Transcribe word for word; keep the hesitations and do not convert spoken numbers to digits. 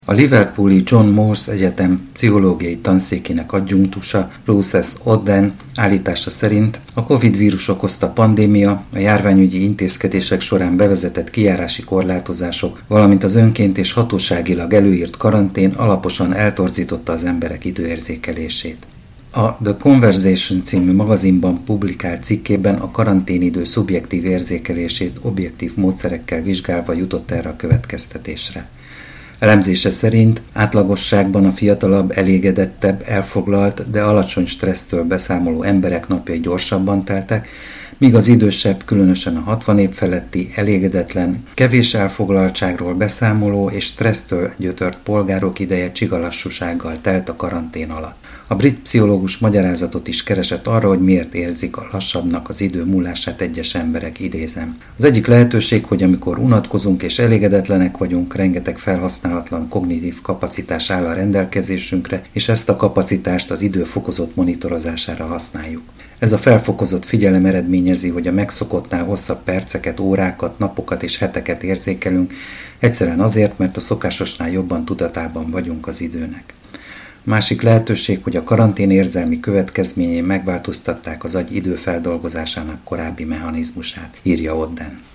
A liverpooli John Moores Egyetem pszichológiai tanszékének adjunktusa Rooses Odden állítása szerint a Covid vírus okozta pandémia, a járványügyi intézkedések során bevezetett kijárási korlátozások, valamint az önként és hatóságilag előírt karantén alaposan eltorzította az emberek időérzékelését. A The Conversation című magazinban publikált cikkében a karanténidő szubjektív érzékelését objektív módszerekkel vizsgálva jutott erre a következtetésre. Elemzése szerint átlagosságban a fiatalabb, elégedettebb, elfoglalt, de alacsony stressztől beszámoló emberek napjai gyorsabban teltek, míg az idősebb, különösen a hatvan év feletti, elégedetlen, kevés elfoglaltságról beszámoló és stressztől gyötört polgárok ideje csigalassúsággal telt a karantén alatt. A brit pszichológus magyarázatot is keresett arra, hogy miért érzik a lassabbnak az idő múlását egyes emberek, idézem. Az egyik lehetőség, hogy amikor unatkozunk és elégedetlenek vagyunk, rengeteg felhasználatlan kognitív kapacitás áll a rendelkezésünkre, és ezt a kapacitást az idő fokozott monitorozására használjuk. Ez a felfokozott figyelem eredményezi, hogy a megszokottnál hosszabb perceket, órákat, napokat és heteket érzékelünk, egyszerűen azért, mert a szokásosnál jobban tudatában vagyunk az időnek. A másik lehetőség, hogy a karantén érzelmi következményei megváltoztatták az agy időfeldolgozásának korábbi mechanizmusát, írja Odden.